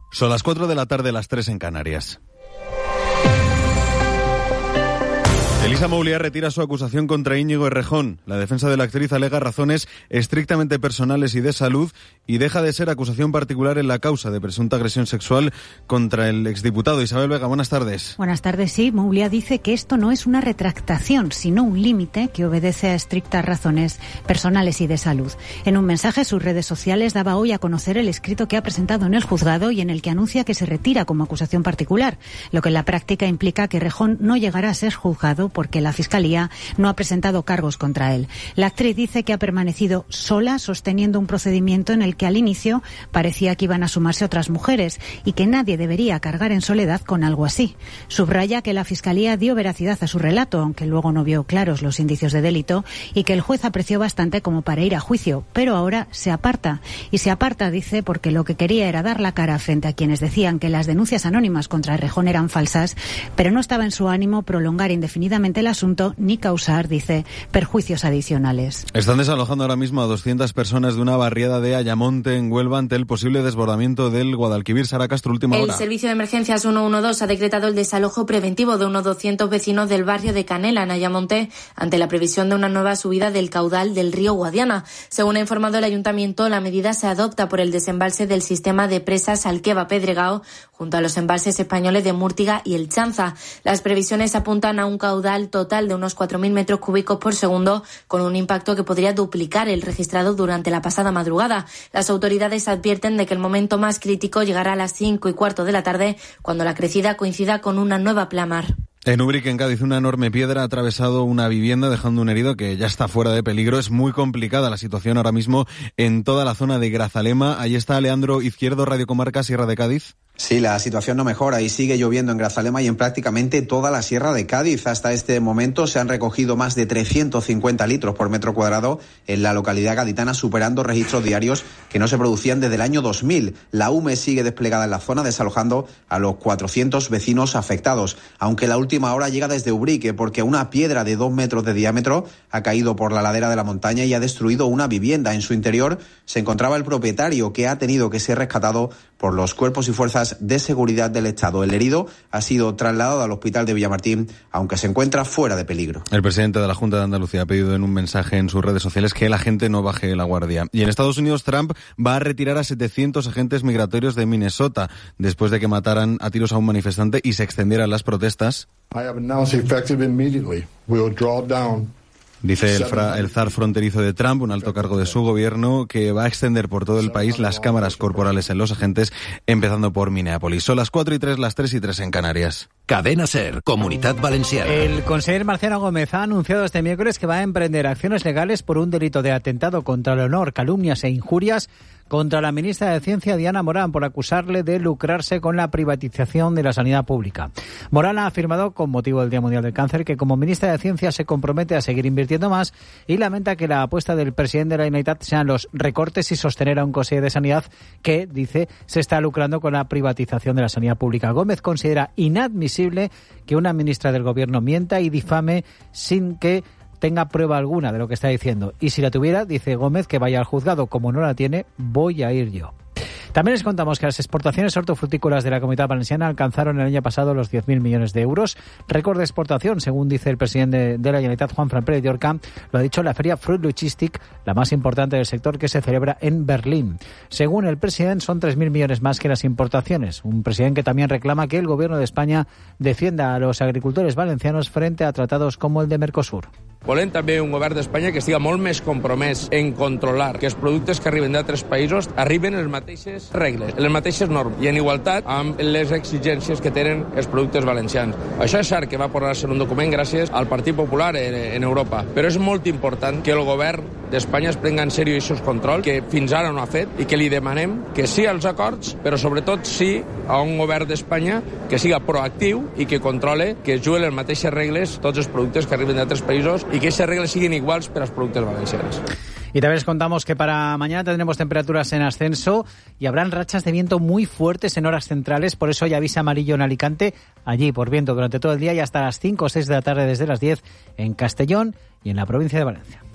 Son las 4 de la tarde, las 3 en Canarias. Elisa Mouliá retira su acusación contra Íñigo Errejón. La defensa de la actriz alega razones estrictamente personales y de salud y deja de ser acusación particular en la causa de presunta agresión sexual contra el exdiputado. Isabel Vega, buenas tardes. Buenas tardes, sí. Mouliá dice que esto no es una retractación, sino un límite que obedece a estrictas razones personales y de salud. En un mensaje, sus redes sociales daba hoy a conocer el escrito que ha presentado en el juzgado y en el que anuncia que se retira como acusación particular, lo que en la práctica implica que Errejón no llegará a ser juzgado porque la Fiscalía no ha presentado cargos contra él. La actriz dice que ha permanecido sola sosteniendo un procedimiento en el que al inicio parecía que iban a sumarse otras mujeres y que nadie debería cargar en soledad con algo así. Subraya que la Fiscalía dio veracidad a su relato, aunque luego no vio claros los indicios de delito, y que el juez apreció bastante como para ir a juicio, pero ahora se aparta. Y se aparta, dice, porque lo que quería era dar la cara frente a quienes decían que las denuncias anónimas contra Errejón eran falsas, pero no estaba en su ánimo prolongar indefinidamente el asunto ni causar, dice, perjuicios adicionales. Están desalojando ahora mismo a 200 personas de una barriada de Ayamonte en Huelva ante el posible desbordamiento del Guadalquivir. Sara Castro, última hora. El Servicio de Emergencias 112 ha decretado el desalojo preventivo de unos 200 vecinos del barrio de Canela, en Ayamonte, ante la previsión de una nueva subida del caudal del río Guadiana. Según ha informado el Ayuntamiento, la medida se adopta por el desembalse del sistema de presas Alqueva-Pedregao, junto a los embalses españoles de Múrtiga y El Chanza. Las previsiones apuntan a un caudal total de unos 4.000 metros cúbicos por segundo, con un impacto que podría duplicar el registrado durante la pasada madrugada. Las autoridades advierten de que el momento más crítico llegará a las 5:15 de la tarde, cuando la crecida coincida con una nueva pleamar. En Ubrique, en Cádiz, una enorme piedra ha atravesado una vivienda dejando un herido que ya está fuera de peligro. Es muy complicada la situación ahora mismo en toda la zona de Grazalema. Ahí está Leandro Izquierdo, Radio Comarca, Sierra de Cádiz. Sí, la situación no mejora y sigue lloviendo en Grazalema y en prácticamente toda la Sierra de Cádiz. Hasta este momento se han recogido más de 350 litros por metro cuadrado en la localidad gaditana, superando registros diarios que no se producían desde el año 2000. La UME sigue desplegada en la zona, desalojando a los 400 vecinos afectados, aunque la última hora llega desde Ubrique, porque una piedra de 2 metros de diámetro ha caído por la ladera de la montaña y ha destruido una vivienda. En su interior se encontraba el propietario, que ha tenido que ser rescatado por los cuerpos y fuerzas de seguridad del Estado. El herido ha sido trasladado al hospital de Villamartín, aunque se encuentra fuera de peligro. El presidente de la Junta de Andalucía ha pedido en un mensaje en sus redes sociales que la gente no baje la guardia. Y en Estados Unidos, Trump va a retirar a 700 agentes migratorios de Minnesota después de que mataran a tiros a un manifestante y se extendieran las protestas. Dice el zar fronterizo de Trump, un alto cargo de su gobierno, que va a extender por todo el país las cámaras corporales en los agentes, empezando por Minneapolis. Son las 4:03, las 3:03 en Canarias. Cadena SER, Comunitat Valenciana. El conseller Marciano Gómez ha anunciado este miércoles que va a emprender acciones legales por un delito de atentado contra el honor, calumnias e injurias contra la ministra de Ciencia, Diana Morán, por acusarle de lucrarse con la privatización de la sanidad pública. Morán ha afirmado, con motivo del Día Mundial del Cáncer, que como ministra de Ciencia se compromete a seguir invirtiendo más y lamenta que la apuesta del presidente de la Generalitat sean los recortes y sostener a un conseller de Sanidad que, dice, se está lucrando con la privatización de la sanidad pública. Gómez considera inadmisible que una ministra del Gobierno mienta y difame sin que tenga prueba alguna de lo que está diciendo. Y si la tuviera, dice Gómez, que vaya al juzgado. Como no la tiene, voy a ir yo. También les contamos que las exportaciones hortofrutícolas de la Comunidad Valenciana alcanzaron el año pasado los 10.000 millones de euros. Récord de exportación, según dice el presidente de la Generalitat, Juan Pérez de Orca, lo ha dicho la feria Fruit Logistic, la más importante del sector, que se celebra en Berlín. Según el presidente, son 3.000 millones más que las importaciones. Un presidente que también reclama que el gobierno de España defienda a los agricultores valencianos frente a tratados como el de Mercosur. Volem també un govern d'Espanya que estigui molt més compromès en controlar que els productes que arriben d'altres països arriben en les mateixes regles, en les mateixes normes i en igualtat amb les exigències que tenen els productes valencians. Això és cert que va posar-se en un document gràcies al Partit Popular en Europa, però és molt important que el govern d'Espanya es prenga en sèrio aquests controls que fins ara no ha fet i que li demanem que sí als acords, però sobretot sí a un govern d'Espanya que siga proactiu i que controle que es juguen les mateixes regles tots els productes que arriben d'altres països y que esas reglas siguen iguales para los productos valencianos. Y también les contamos que para mañana tendremos temperaturas en ascenso y habrán rachas de viento muy fuertes en horas centrales, por eso hay aviso amarillo en Alicante, allí por viento durante todo el día y hasta las 5 o 6 de la tarde desde las 10 en Castellón y en la provincia de Valencia.